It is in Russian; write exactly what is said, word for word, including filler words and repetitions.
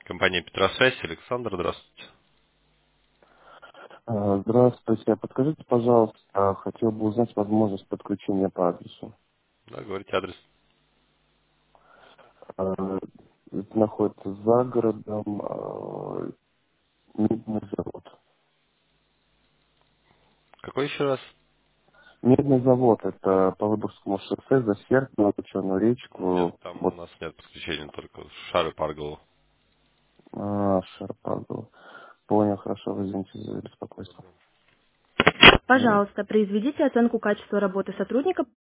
Компания Петросвязь, Александр, здравствуйте. А, Здравствуйте. А Подскажите, пожалуйста, а, хотел бы узнать возможность подключения по адресу. Да, говорите адрес. А, Это находится за городом, а, Медный завод. Какой еще раз? Медный завод — это по Выборгскому шоссе, за Серп, на Черную Нет, речку, там у вот нас нет подключения, только шары Парголову. а, Шарпагл. Понял, хорошо, вы извините за беспокойство. Пожалуйста, произведите оценку качества работы сотрудника